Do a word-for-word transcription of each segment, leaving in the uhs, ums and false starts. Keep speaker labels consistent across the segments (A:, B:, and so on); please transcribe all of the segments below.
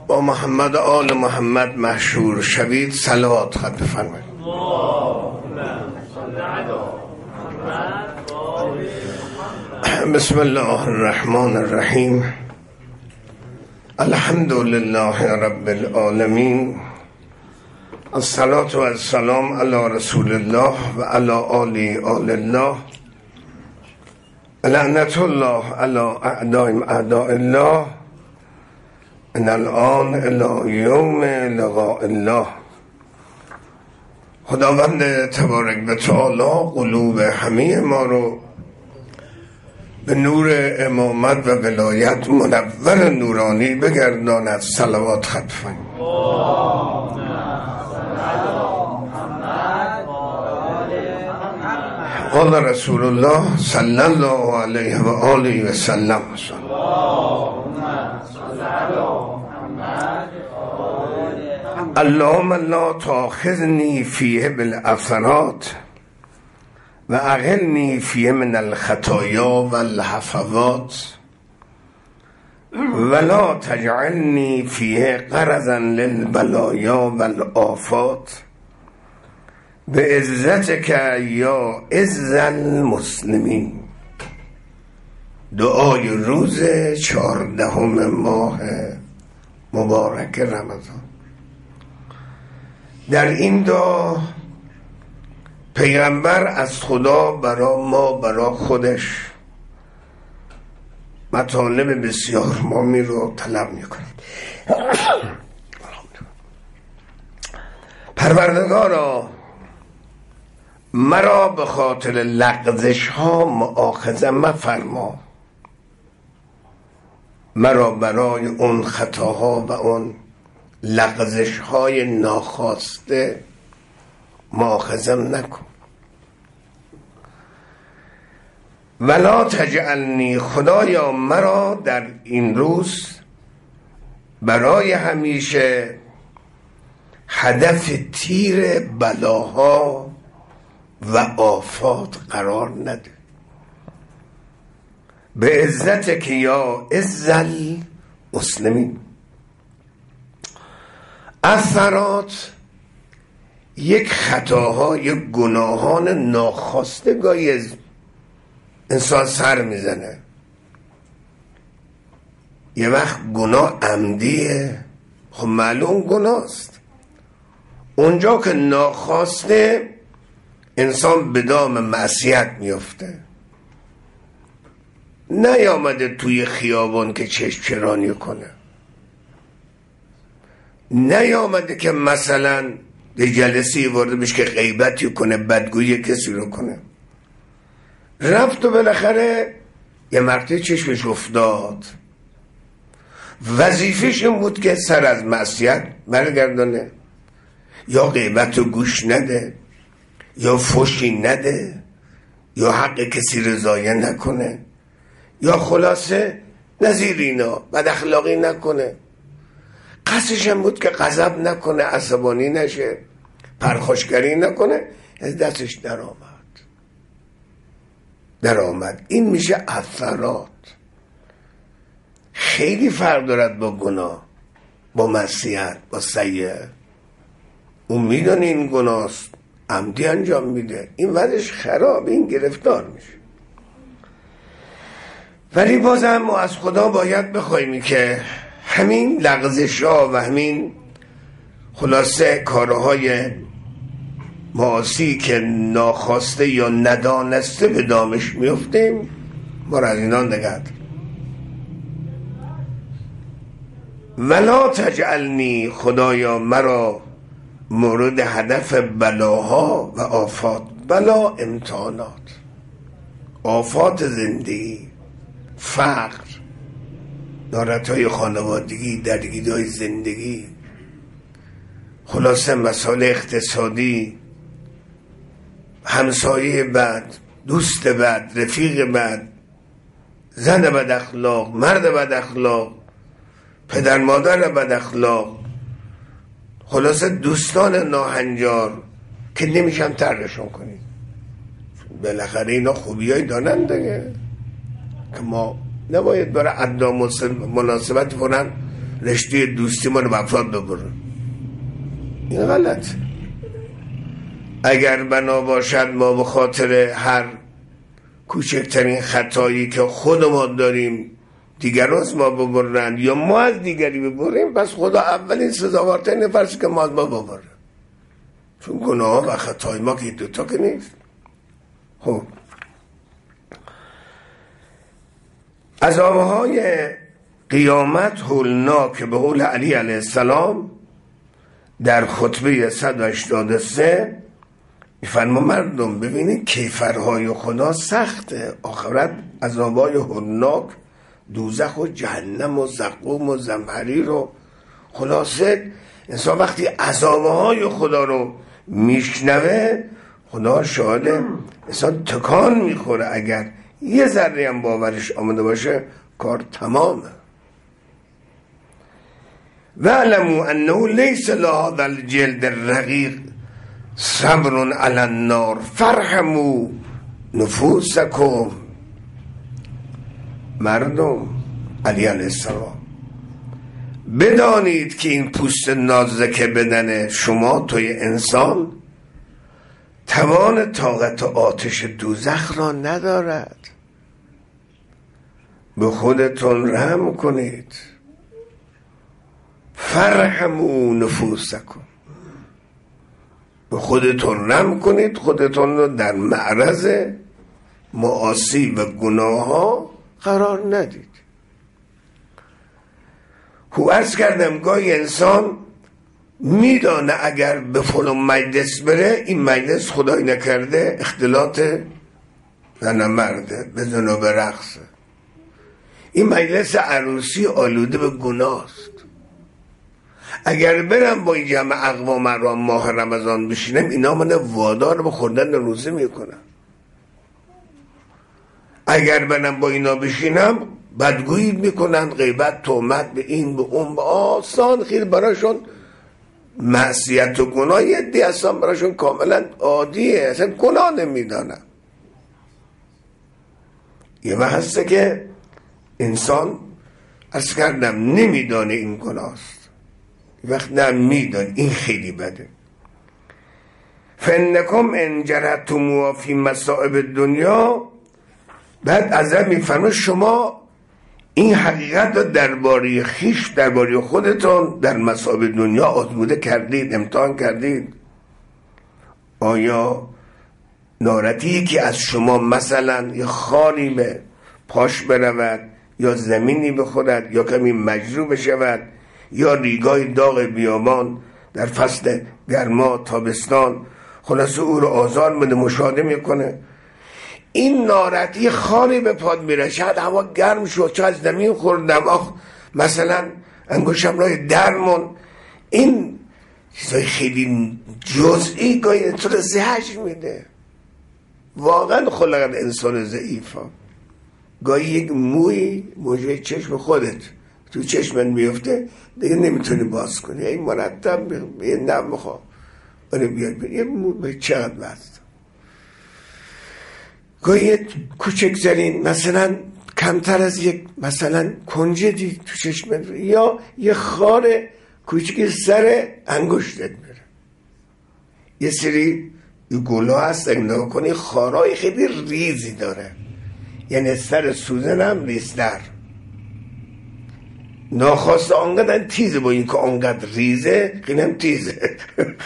A: با محمد آل محمد مشهور شوید، صلوات خط بفرمایید. بسم الله الرحمن الرحیم. الحمد لله رب العالمین. الصلاة و السلام علی رسول الله و علی آل آل الله. لعنت الله علی اعداء اعداء الله من الان الی یوم لقاء الله. خداوند تبارک و تعالی قلوب همه ما رو به نور امامت و ولایت منور نورانی بگرداند. صلوات خط بفرمایید. قال رسول الله صلی الله علیه و آله و سلم. اللهم لا تأخذنی فیه بالعثرات و اغلنی فیه من الخطایا و الهفوات ولا تجعلنی فیه قرضا للبلایا و الآفات به عزتک یا عز المسلمین. دعای روز چهاردهم ماه مبارک رمضان. در این دعا پیغمبر از خدا برای ما برای خودش مطالب بسیار مهمی رو طلب میکنه. پروردگارا مرا به خاطر لغزش ها مؤاخذه مفرما، مرا برای اون خطاها و اون لغزش های ناخواسته مؤاخذم نکن. ولا تجعلنی، خدایا مرا در این روز برای همیشه هدف تیر بلاها و آفات قرار نده. به عزت که یا عز المسلمین. اثرات یک خطاها، یک گناهان ناخواسته گاهی انسان سر میزنه. یه وقت گناه عمدیه، خب معلوم گناهست. اونجا که ناخواسته انسان به دام معصیت میفته. نیامده توی خیابان که چشم چرانی کنه، نیامده که مثلا به جلسی وارد بشه که غیبتی کنه، بدگویی کسی رو کنه. رفت و بالاخره یه مرتبه چشمش افتاد، وظیفش این بود که سر از معصیت برگردانه، یا غیبت رو گوش نده، یا فحشی نده، یا حق کسی رو ضایع نکنه، یا خلاصه نظیر اینا بد اخلاقی نکنه. قصدش هم بود که غضب نکنه، عصبانی نشه، پرخاشگری نکنه. از دستش در آمد در آمد این میشه اثرات. خیلی فرق دارد با گناه، با معصیت، با سیئه. اون میدونه این گناهست، عمدی انجام میده، این وضعش خراب، این گرفتار میشه. ولی بازم ما از خدا باید بخوایم که همین لغزش ها و همین خلاصه کارهای معاصی که ناخواسته یا ندانسته به دامش میفتیم، ما را از اینا نگرد. ولا تجعلنی، خدایا مرا مورد هدف بلاها و آفات. بلا امتحانات، آفات زندگی، فقر، ناراحتی‌های خانوادگی، درگیری‌های زندگی، خلاصه مسائل اقتصادی، همسایه بد، دوست بد، رفیق بد، زن بد اخلاق، مرد بد اخلاق، پدر مادر بد اخلاق، خلاصه دوستان ناهنجار که نمیشم ترکشون کنید. بالاخره اینا خوبیایی دارن دیگه که ما نباید برای ادا مناسبت کنن رشته دوستی ما رو به افراد ببره. این غلط. اگر بنا باشد ما به خاطر هر کوچکترین خطایی که خودمان داریم دیگران از ما ببرند یا ما از دیگری ببریم، پس خدا اولین سزاوارترین فرض که ما از ما ببره، چون گناه و خطای ما که دوتا که نیست. خب عذابهای قیامت هولناک به قول علی علیه السلام در خطبه صد و هشتاد و سه میفرما مردم ببینید کیفرهای خدا سخته. آخرت عذابهای هولناک، دوزخ و جهنم و زقوم و زمهریر و خلاصه انسان وقتی عذابهای خدا رو میشنوه خدا شاهده انسان تکان میخوره. اگر یه ذره هم باورش آمده باشه کار تمامه. وَاعْلَمُوا أَنَّهُ لَيْسَ لَهَذَا الْجِلْدِ الرَّقِيقِ صَبْرٌ عَلَى النَّارِ فَارْحَمُوا نُفُوسَكُمْ. مردم، علی علیه السلام، بدانید که این پوست نازک بدن شما توی انسان توان طاقت آتش دوزخ را ندارد. به خودتون رحم کنید. فرحموا نفوسکم، به خودتون رحم کنید، خودتون رو در معرض معاصی و گناه ها قرار ندید. خو عرض کردم گاهی انسان میدانه اگر به فلان مجلس بره این مجلس خدای نکرده اختلاط زن مرده به زن و به رقصه، این مجلس عروسی آلوده به گناه است. اگر برم با این جمع اقوام را ماه رمضان بشینم اینا من وادار به خوردن روزه میکنم. اگر برم با اینا بشینم بدگویی میکنن، غیبت، تهمت به این به اون، به آسان خیلی براشون معصیت و گناه یه دی اصلا براشون کاملا عادیه، اصلا گناه نمیدانن. یه وقت هسته که انسان از کردم نمیدانه این گناه است، وقت نه میدان این خیلی بده. فَإِنَّكُمْ إِنْ جَرَحْتُمُوهَا فِي مَصَائِبِ الدُّنْيَا، بعد ازم میفرمه شما این حقیقت رو درباره خیش، درباره خودتون در مصائب دنیا آزموده کردید، امتحان کردید. آیا ناراحتی که از شما مثلا یه خاری به پاش برود یا زمینی بخورد یا کمی مجروح بشود یا ریگای داغ بیابان در فصل گرما تابستان خلاصه او رو آزار بده مشاهده میکنه، این ناراحتی خاری به پاد میره، شاید هوا گرم شد، چه زمین خوردم، آخ مثلا انگوشم رای درمون، این چیزای خیلی جزئی گاهی انسان زهش میده. واقعا خلقت انسان ضعیفه. گاهی یک موی موجه چشم خودت تو چشمن میفته دیگه نمیتونی باز کنی، این مرتب یه نم بخواه آره بیاد یه مو به چقدر بست. گاهی کوچک زرین مثلا کمتر از یک مثلا کنجه دی تو چشمت یا یه خار کوچکی سر انگشتت میره. یه سری گلا هست نگاه کنی خارای خیلی ریزی داره، یعنی سر سوزن هم ریزتر، ناخواسته آنقدر تیزه، با این که آنقدر ریزه خیلی هم تیزه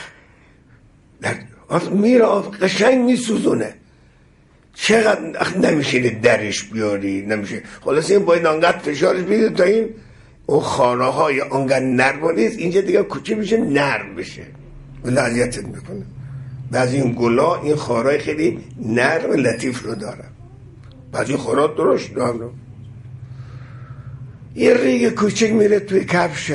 A: میره قشنگ میسوزونه، چقدر نمیشه درش بیاری، نمیشه. خلاصه این باید آنقدر فشارش بیده تا این اون خانه های آنقدر نرم نیست اینجا دیگه کوچه میشه نرم بشه ولی اذیتت میکنه. بعضی این گلا این خارای خیلی نرم لطیف رو داره، بعضی خارات درشت دارم. یه ریگ کوچک میره توی کفشت،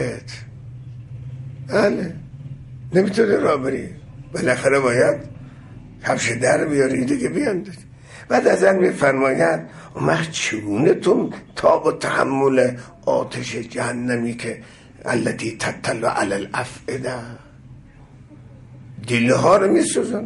A: بله نمیتونه را بری، بالاخره باید کفش در بیاری دیگه بیاندید. بعد از این میفرماید اما چگونه تو تاب و تحمل آتش جهنمی که التي تطلع علی الافئده دل ها رو میسوزن.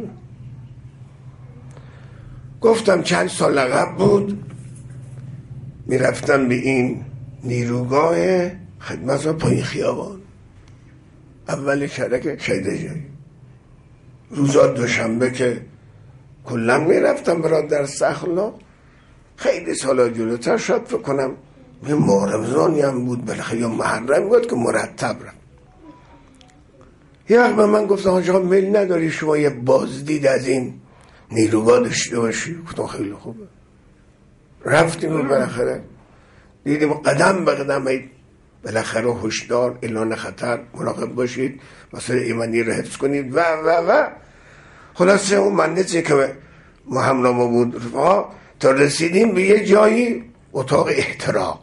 A: گفتم چند سال عقب بود میرفتم به این نیروگاه خدمت پایین خیابان اول شرک شیده جایی. روزا دوشنبه که کلا میرفتم برای در سخلا، خیلی سالا جلوتر شد فکر کنم یه ماه رمضانی هم بود بالاخره یا محرم بود که مرتب رفت. یه وقت به من گفتن حاج آقا میل نداری شما یه بازدید از این نیروگاه داشته باشی؟ گفتم خیلی خوبه. رفتیم و بالاخره دیدیم قدم به قدم بالاخره هشدار، اعلان خطر، مراقب باشید، مسئله ایمنی رو حفظ کنید و و و خلاصه اون مهندسی که ما همراه بود رفقا تا رسیدیم به یه جایی اتاق احتراق.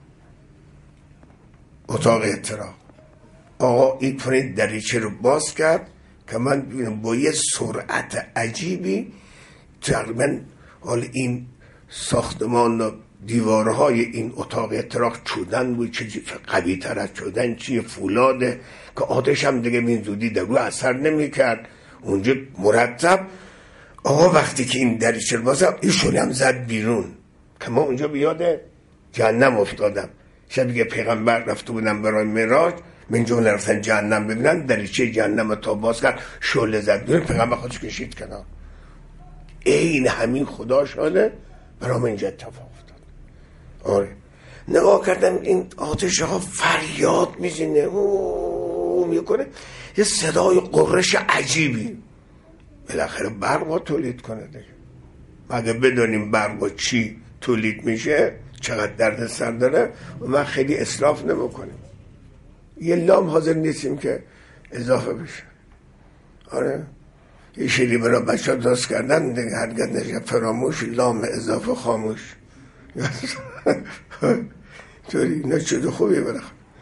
A: اتاق احتراق آقا این فرید دریچه رو باز کرد که من ببینم با یه سرعت عجیبی تقریبا حال این ساختمان و دیوارهای این اتاق احتراق چودن بود، چه قوی تر از چودن چیه، فولاده که آتش هم دیگه این زودی در رو اثر نمی کرد اونجا مرتب. آقا وقتی که این دریچه رو باز کرد ایشون هم زد بیرون که ما اونجا بیاد جهنم افتادم. شبی که پیغمبر رفته بودم برای معراج من جمله رفتن جهنم ببینن، دریچه جهنم تا باز کرد شعله زد بیرون، پیغمبر خودش کشید کنار. این همین خدا شده برای من اینجا اتفاق افتاد. آره نگاه کردم این آتش ها فریاد میزنه او میکنه یه صدای قررش عجیبی، بالاخره برق تولید کنه دیگه. مگه بدونیم برق چی تولید میشه چقدر درد سر داره و من خیلی اسراف نمیکنیم، یه لام حاضر نیستیم که اضافه بشه. آره یه شیلی برای بچه ها درست کردن دیگه، هرگز نشه فراموش لام اضافه خاموش طوری نچه خوبی برخ.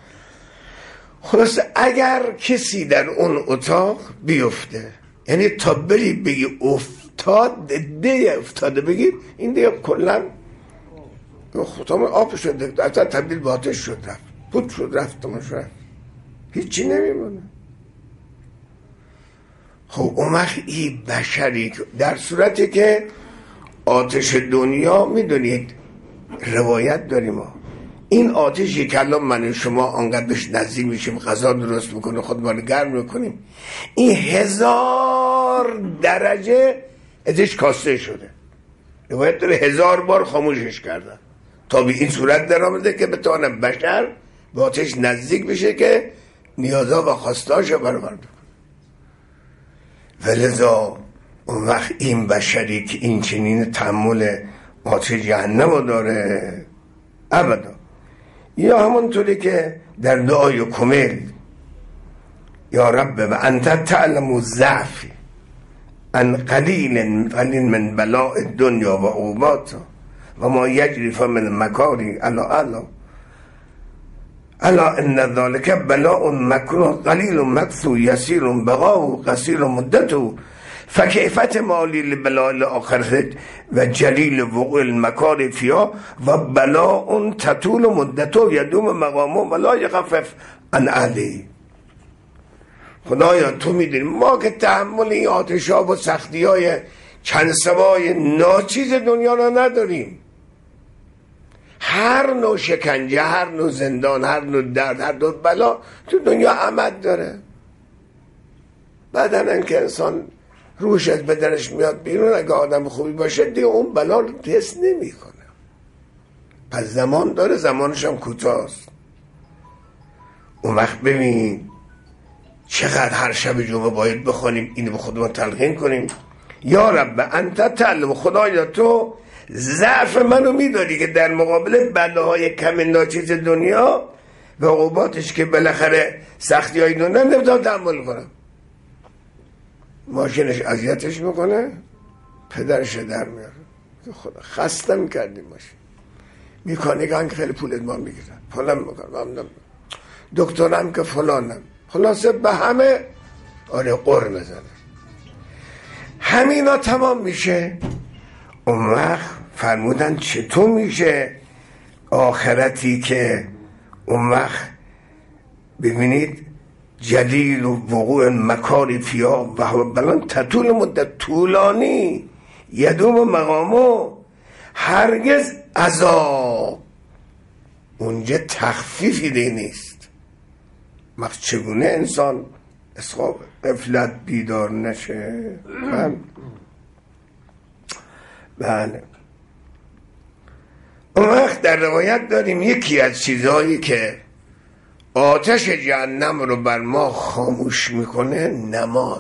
A: خلاصه اگر کسی در اون اتاق بیفته، یعنی تا بری بگی افتاد ده افتاده بگی این دیگه کلن خطام آب شد، اصلا تبدیل به آتش شد رفت پود شد رفت تماش رفت هیچی نمیمونه. خب اون وقت این بشری در صورتی که آتش دنیا میدونید روایت داریم ما این آتشی که الان من و شما آنقدر بهش نزدیک میشیم غذا درست میکنه خودمان گرم میکنیم، این هزار درجه ازش کاسته شده. روایت داره هزار بار خاموشش کردن تا به این صورت در آمده که بتونه بشر به آتش نزدیک بشه که نیازها و خواستاش رو برآورده کنه. ولذا اون وقت این بشری که این چنین تحمل آتش جهنم رو داره ابدا، یا همونطوری که در دعای کمیل یا رب و انت تعلم ضعفی ان قلیل قلیل من بلاء الدنیا و عقوباتها و ما یجری فمن مکاری الا الا الا ان ذلك بلاء مکروه قلیل مکثو یسیر بقاء قصیر مدته فکیفت مالی لبلاء الاخره و جلیل وقوع المکار فیها و بلاء تطول مدته یدوم مقامه و لا یخفف عن اهله. خدایا تو میدونی ما که تحمل این آتش‌ها و سختی‌های چند سبای ناچیز دنیا را نداریم. هر نوع شکنجه، هر نوع زندان، هر نوع درد، هر نوع بلا تو دنیا عمد داره. بعدن که انسان روش از بدنش میاد بیرون اگه آدم خوبی باشه دیگه اون بلا رو حس نمی کنه. پس زمان داره، زمانش هم کوتاست. اون وقت ببین چقدر هر شب جمعه باید بخونیم اینو به خودمون تلقین کنیم یا رب انت تعلم، خدایا تو ضعف منو میداری که در مقابل بلاهای کم ناچیز دنیا و عقوباتش که بالاخره سختی های دنیا نمیتونم تحمل کنم. ماشینش اذیتش میکنه، پدرش در میاره، خدا خسته میکردیم ماشین میکانیکان که خیلی پول ادمان میگیرن فلان میکنم، دکترم که فلانم، خلاصه به همه آره قر بزنه. همینا تمام میشه. اون وقت فرمودن چطور میشه آخرتی که اون وقت ببینید جلیل و وقوع مکاری فیها و بلان تطول مدت طولانی یدوم مقامو، هرگز عذاب اونجا تخفیفی ده نیست. مخ چگونه انسان از خواب غفلت بیدار نشه؟ من بله. اون وقت در روایت داریم یکی از چیزهایی که آتش جهنم رو بر ما خاموش میکنه نماز.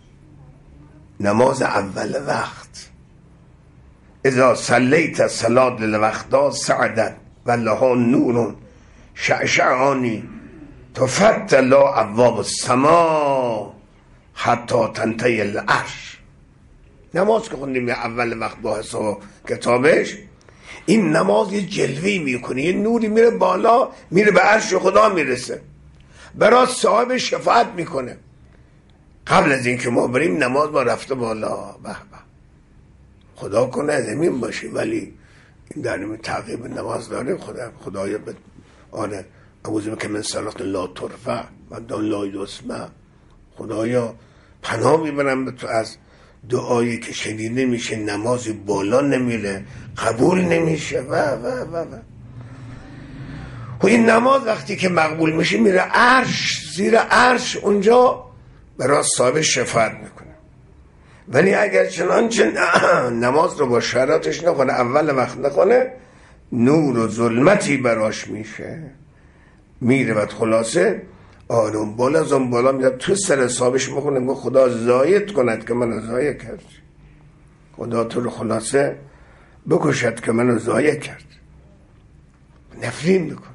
A: نماز اول وقت. اذا صلیت صلاة الوقتا سعدت و لها نور شعشعانی تفتح ابواب السما حتی تنتهی العرش. نماز که خوندیم اول وقت با حساب کتابش، این نماز یه جلوه‌ای میکنه، یه نوری میره بالا، میره به عرش خدا میرسه، برای صاحب شفاعت میکنه. قبل از اینکه ما بریم نماز ما رفته بالا. به به، خدا کنه زمین باشه، ولی این در نمی تعقیب نماز داره. خدا خدایا به آره اعوذ بک من صلات لا ترفع و دان لا یسمع. خدایا پناه میبرم به تو از دعایی که شنیده میشه نمازی بالا نمیره، قبول نمیشه و و و و و این نماز وقتی که مقبول میشه میره عرش، زیر عرش اونجا برای صاحب شفاعت میکنه. ولی اگر چنانچه نماز رو با شرایطش نکنه، اول وقت نکنه، نور و ظلمتی براش میشه، میره و خلاصه آروم بالا از اون بالا میاد تو سر حسابش میکنه، میگه خدا زایت کند که منو ضایع کرد، خدا تو رو خلاصه بکشد که منو ضایع کرد، نفرین میکنه.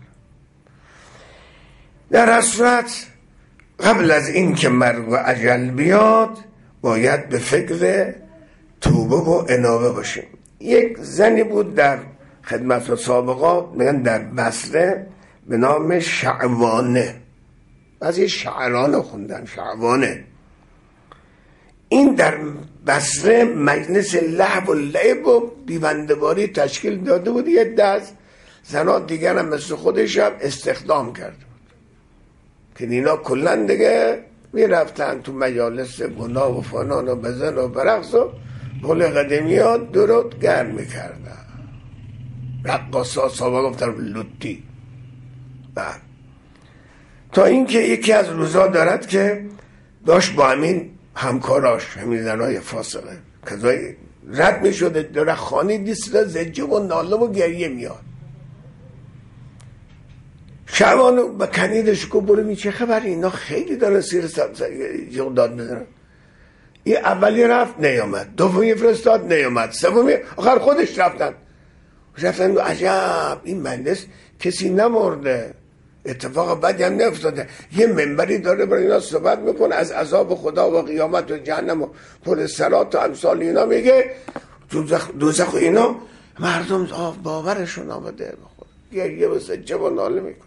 A: در اصلت قبل از این که مرگ و اجل بیاد باید به فکر توبه و انابه باشیم. یک زنی بود در خدمت سابقا، میگن در بصره، به نام شعوانه. بعضی شعران خوندن شعوانه. این در بصره مجلس لهو و لعب و بیبنده‌باری تشکیل داده بود. یه دست زنها دیگر هم مثل خودش هم استخدام کرده بود که اینا کلن دیگه می رفتن تو مجالس گناه و فنان و بزن و برقص و بول قدمی ها درود گرم می کردن. رقاصا صحبه گفتن لطی. بعد تا اینکه یکی از روزا دارد که داشت با همین همکاراش، همین زنهای فاسقه کذای رد می شده، داره خانی دیست زجه و ناله و گریه میاد. شعبانو به کنیدش که برو می چه خبر، اینا خیلی داره سیر داد بزنن. این اولی رفت نیامد، دومی فرستاد نیامد، سومی آخر خودش رفتن رفتن عجب این مجلس کسی نمرده، اتفاق بدی هم نیفتاده، یه منبری داره برای اینا صحبت میکنه از عذاب خدا و قیامت و جهنم و پر صلات و امثال اینا، میگه دوزخ دوزخ و اینا. مردم باورشون آمده بخور گریه و سجه و ناله میکنه.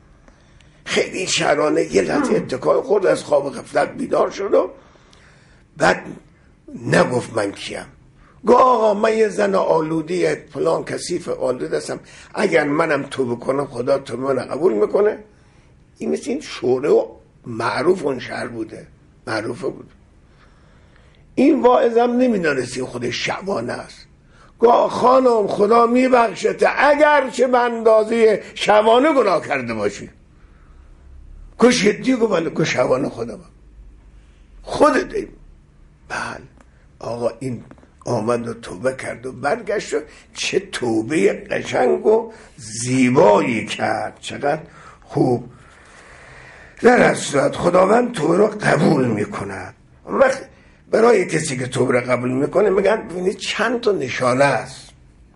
A: خیلی شعرانه یه لحظه اتکای خورد، از خواب غفلت بیدار شد و بعد نگفت من کیم، گو آقا من یه زن آلودی فلان کثیف آلوده هستم، اگر منم توبه کنم خدا توبه من قبول میکنه. این مثل این شوره و معروف اون شهر بوده، معروفه بود. این واعظم نمیدانستی خودش شعبانه است. گو خانم خدا میبخشته اگر چه به اندازه شعبانه گناه کرده باشی. کش یدی گو بله گو شعبانه خدا با خودت دیم. بله آقا این آمد و توبه کرد و برگشت و چه توبه قشنگ و زیبایی کرد، چقدر خوب. در اصل خداوند توبه رو قبول میکند. وقت برای کسی که توبه رو قبول میکنه میگن ببینید چند تا نشانه است.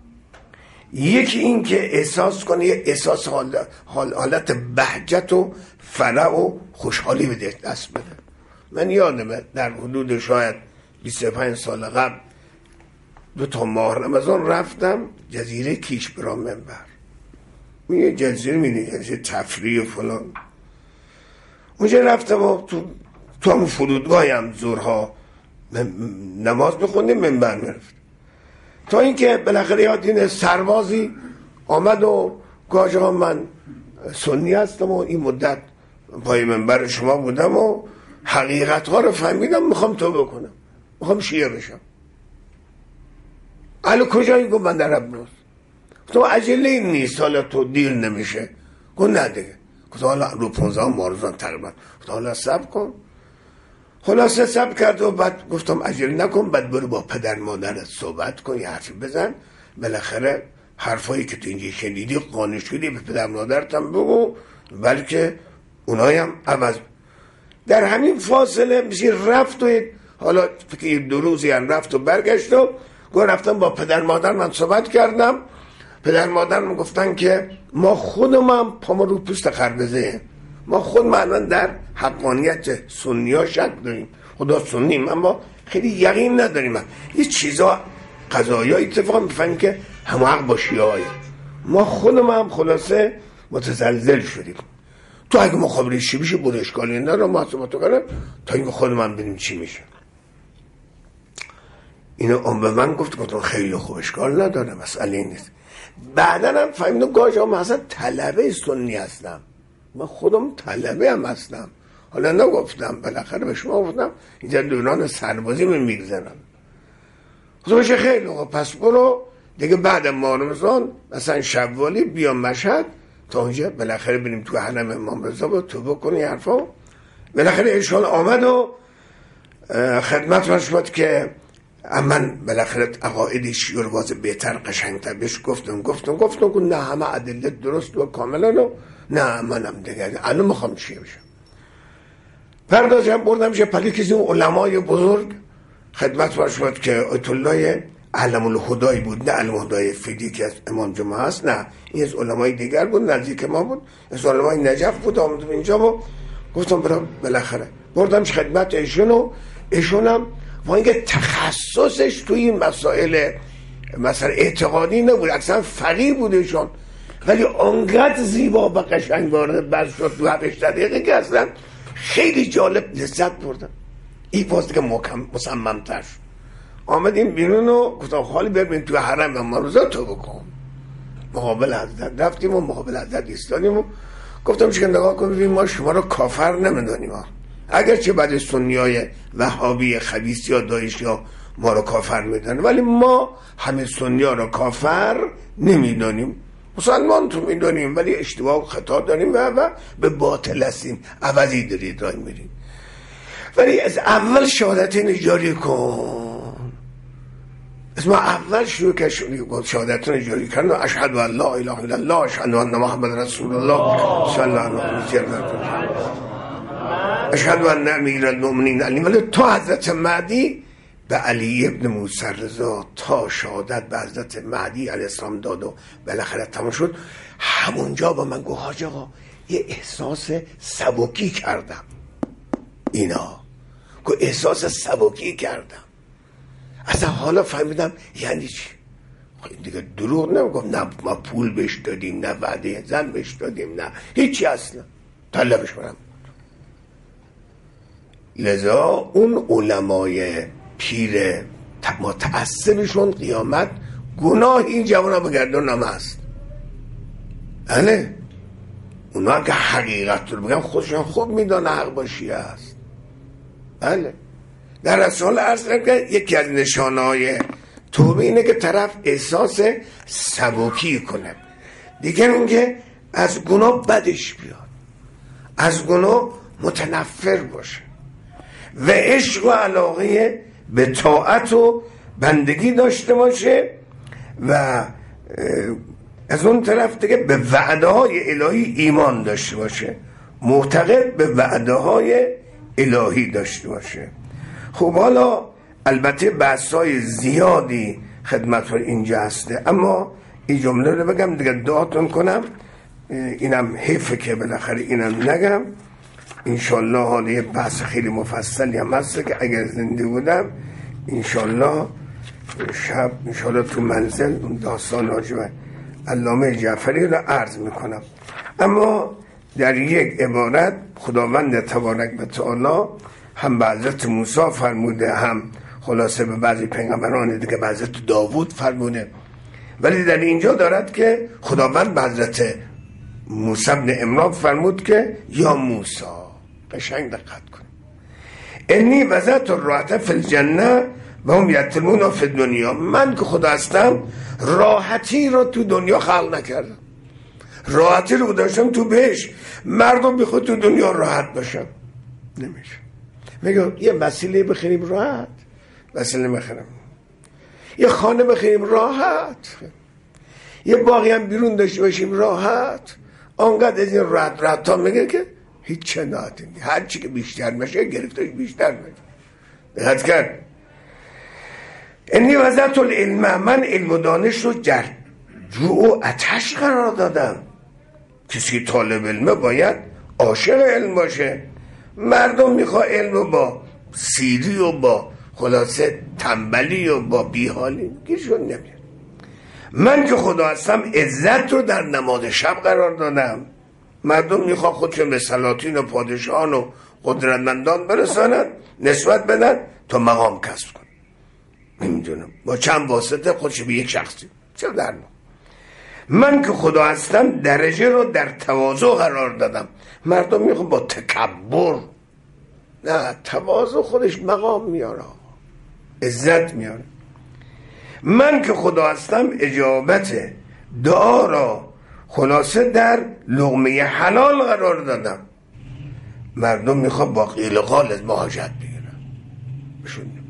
A: یکی این که احساس کنه، یه احساس حالت, حالت بهجت و فرح و خوشحالی به دست بده. من یادمه در حدود شاید بیست و پنج سال قبل دو تا ماه رمضان رفتم جزیره کیش برام منبر، میگه جزیره میگه جزیره تفریح و فلان. اونجا رفتم و تو تو همون فرودگاهی هم زورها نماز بخوندیم منبر میرفت، تا اینکه بالاخره یاد این سربازی آمد و گاجه ها من سنی هستم و این مدت پای منبر شما بودم و حقیقت ها رو فهمیدم، میخوام توبه کنم، میخوام شیعه بشم. الو کجایی؟ گفت من در ابروز. گفتم عجله نیست، حالا تو دیر نمیشه. گفت نه دیگه. گفت حالا رو پونزده مارزان تقریبا. گفت حالا صبر کن. خلاصه صبر کرد و بعد گفتم عجله نکن، بعد برو با پدر مادرت صحبت کن، یه حرفی بزن، بالاخره حرفایی که تو اینجا شنیدی قانع شدی به پدر مادرت هم بگو، بلکه اونایی هم عوض. در همین فاصله میشه رفت و حالا فکر دو روزی هم رفت و برگشت و گفت رفتم با پدر مادر من صحبت کردم. پدر مادر من گفتن که ما خودمون پامون رو پوست خربزه، ما خود الان در حقانیت سنی ها شک داریم، خدا سنیم اما خیلی یقین نداریم. یه چیزا قضایی ها اتفاق میفهمیم که همه حق با شیعه های ما خودمون هم خلاصه متزلزل شدیم. تو اگه مخابره چی بشه بود اشکالی نداره، ما حساباتو کنم تا اینکه خودمون ببینیم چی میشه. اینو اون به من گفت، گفتم خیلی خوب اشکال نداره، مسئله این نیست. بعدا هم فهمیدم گاهی من اصلا طلبه سنی هستم، من خودم طلبه هم هستم. حالا نگفتم، بالاخره به شما گفتم اینجا دوران سربازی من میگذرم. خب بشه خیلی خوب، پس برو دیگه بعد ماه رمضان مثلا شوالی بیام مشهد تا اونجا بالاخره بریم تو حرم امام رضا با تو بکنی حرفا. بالاخره ایشان آمد و خدمت من شد که من بالاخره عقاید شیعه رو باز بهتر قشنگتر بهش گفتم گفتم گفتم که نه همه ادله درست و کاملا، نه منم دیگه الان میخوام چیه بشم. پردازم بردم شه پلی کسی اون علمای بزرگ خدمت من شد که آیت الله علم الهدای بود، نه علم الهدای فیدی که از امام جمعه هست، نه این از علمای دیگر بود، نزدیک ما بود، از علمای نجف بود. آمدم اینجا و گفتم برام بالاخره بردم خدمت ایشون و ایشونم و اینکه تخصصش توی این مسائل مثلا اعتقادی نبود، اکثر فقیه بود ایشون، ولی انقدر زیبا و قشنگ وارد بحث شد تو هفتش دقیقه که اصلا خیلی جالب لذت بردم. این باز دیگه محکم مصمم‌تر شد. آمدیم بیرون و گفتم خالی بریم تو حرم امام رضا تو بکن. مقابل حضرت رفتیم و مقابل حضرت ایستادیم و گفتم چه نگاه کن ببین ما شما رو کافر نمیدونیم، اگرچه بعد سنیای وهابی خبیث یا داعش یا ما رو کافر میدونن، ولی ما همه سنی ها رو کافر نمیدونیم، مسلمان تو میدونیم، ولی اشتباه و خطا داریم و, و به باطل هستیم، عوضی دارید راه میریم. ولی از اول شهادتین جاری کن، از ما اول شروع که شهادتین جاری کردن، اشهد ان لا اله الا الله اشهد ان محمد رسول الله صلی الله علیه و سلم اشهد ان امیر المؤمنین علی. ولی تا حضرت مهدی به علی ابن موسی رضا تا شهادت به حضرت مهدی علیه السلام داد و بالاخره تمام شد. همونجا با من گفت حاج آقا یه احساس سبکی کردم، اینا که احساس سبکی کردم، اصلا حالا فهمیدم یعنی چی. خب دیگه دروغ نمیگم، نه ما پول بهش دادیم، نه وعده زن بهش دادیم، نه هیچی، اصلا طلبش کنم. لذا اون علمای پیر متعصبشون قیامت گناه این جوان ها بگردن هم هست. بله اونا که حقیقت رو بگن خودشون خوب میدانه حق باشی هست. بله در رسال عرض که یکی از نشانه های توبه اینه که طرف احساس سبکی کنه، دیگه اینکه از گناه بدش بیاد، از گناه متنفر باشه و عشق و علاقه به طاعت و بندگی داشته باشه و از اون طرف دیگه به وعده های الهی ایمان داشته باشه، معتقد به وعده های الهی داشته باشه. خب حالا البته بحثای زیادی خدمت اینجا هسته، اما این جمله رو بگم دیگه دعاتون کنم، اینم حیفه که بالاخره اینم نگم. انشالله حالا یه بحث خیلی مفصلی هم هست که اگر زنده بودم انشالله شب انشالله تو منزل اون داستان راجع به علامه جعفری رو عرض میکنم. اما در یک عبارت خداوند تبارک و تعالی هم به حضرت موسی فرموده، هم خلاصه به بعضی پیغمبران دیگه به حضرت داوود فرموده، ولی در اینجا دارد که خداوند به حضرت موسی بن عمران فرمود که یا موسی، قشنگ دقت کن، انی وضعت الراحة فی الجنه و هم یتمون فی دنیا. من که خدا هستم راحتی رو تو دنیا خلق نکردم، راحتی رو داشتم تو بهش. مردم بخواد تو دنیا راحت باشم نمیشه. میگم یه وسیله بخریم راحت، وسیله بخریم، یه خانه بخریم راحت، یه باقی هم بیرون داشته باشیم راحت. آنقدر از این راحت راحت ها میگه که هیچ چناتی نیست. هر چی که بیشتر میشه گرفتش بیشتر میشه. دقت کرد. انی وضعت العلم، من علم و دانش رو در جوع و آتش قرار دادم. کسی طالب علمه باید عاشق علم باشه. مردم میخواه علم رو با سیری و با خلاصه تنبلی و با بیحالی گیرشون نمیاد. من که خدا هستم عزت رو در نماز شب قرار دادم. مردم میخواه خودشون به سلاطین و پادشاهان و قدرتمندان برسانن، نسبت بدن تا مقام کسب کن. نمیدونم با چند واسطه خودش به یک شخصی چه در ما. من که خدا هستم درجه رو در تواضع قرار دادم. مردم میخوان با تکبر، نه، تواضع خودش مقام میاره، عزت میاره. من که خدا هستم اجابت دعا را خلاصه در لقمه حلال قرار دادم. مردم میخوان با قیل و قال از ما حاجت بگیرن، بشون نمیده.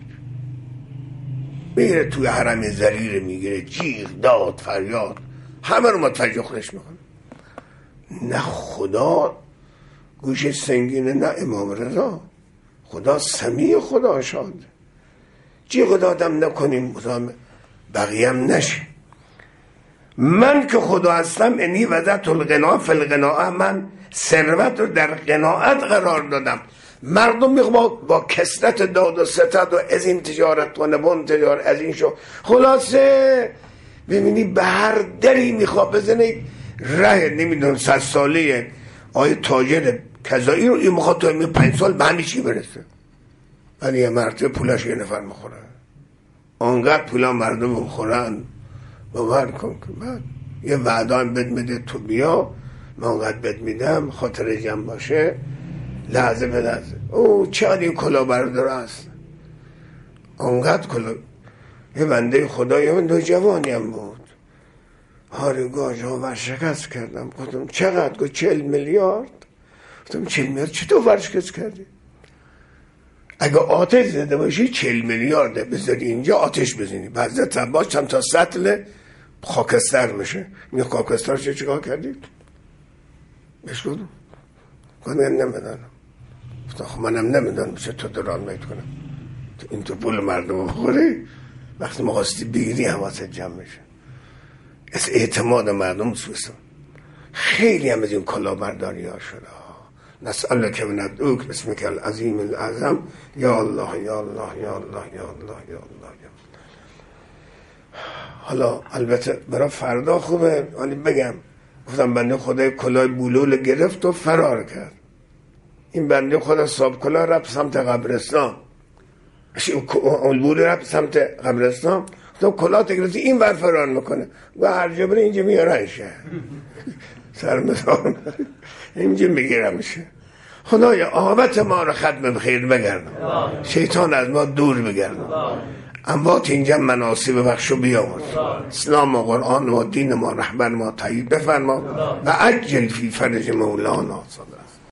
A: میره توی حرم زریر میگیره، جیغ داد فریاد، همه رو متوجه خودش میکنه. نه خدا گوش سنگینه، نه امام رضا. خدا سمیع، خدا شاد. جیغ دادم نکنیم مزام بقیه هم نشه. من که خدا هستم انی وضعت الغنا فی الغناء، من ثروت رو در قناعت قرار دادم. مردم میخواد با, با کثرت داد و ستد و از این تجارت کنه، بون تجارت از این شو، خلاصه ببینی به هر دری میخواد بزنه. ره نمیدونم صد ساله آیه تاجر کذایی رو این میخواد تو پنج سال به همه چی برسه. ولی یه مرتبه پولش یه نفر میخوره، آنقدر پولا مردم میخورن. باور کن که من یه وعده هم بد میده تو بیا، من آنقدر بد میدم خاطر جمع باشه، لحظه به لحظه. او چقدر این کلا بردار است، آنقدر کلا. یه بنده خدای من دو جوانی هم بود، هارگاج ها ورشکست کردم. گفتم چقدر؟ گفت چهل میلیارد. گفتم چهل میلیارد چطور ورشکست کردی؟ اگه آتش زده باشی چهل میلیارده بذاری اینجا آتش بزنی، بعضی تباش هم تا سطل خاکستر میشه. میگه خاکستر چه چیکار کردید؟ بهش گفتم گفتم نمیدانم. گفتم خب منم نمیدانم چه تو دران میت کنم تو این تو پول مردم بخوری، وقتی مخواستی بگیری حواست جمع میشه. از اعتماد مردم سوستم. خیلی هم از این کلاهبرداری ها شده. نسألک و ندعوک بسمک العظیم الاعظم یا الله یا الله یا الله یا الله یا الله یا. حالا البته برای فردا خوبه، ولی بگم گفتم بنده خدای کلاه بلول گرفت و فرار کرد. این بنده خدا صاحب کلاه رفت سمت قبرستان، اون بلول رفت سمت قبرستان. تو کلاه تگرفتی این ور فرار میکنه و هر جا بره اینجا میارنشه سرمزار اینجا میگیرمشه. خدایا عاقبت ما رو ختم بخیر بگردم، شیطان از ما دور بگردم، اموات اینجا مناسب بخش و بیامرز، اسلام و قرآن و دین ما رهبر ما تایید بفرما و عجل فی فرج مولانا صدق.